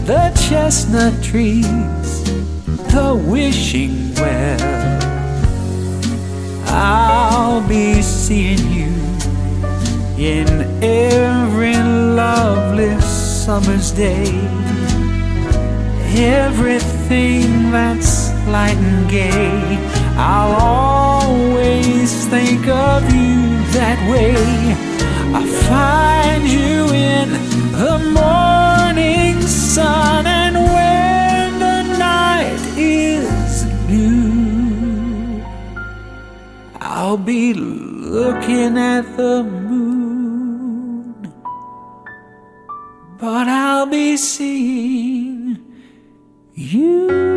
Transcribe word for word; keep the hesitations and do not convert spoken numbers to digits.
the chestnut trees, the wishing well. I'll be seeing you in every lovely summer's day. Everything that's light and gay, I'll always think of you that way. I find you in the morning sun, and when the night is new, I'll be looking at the moon, but I'll be seeing you.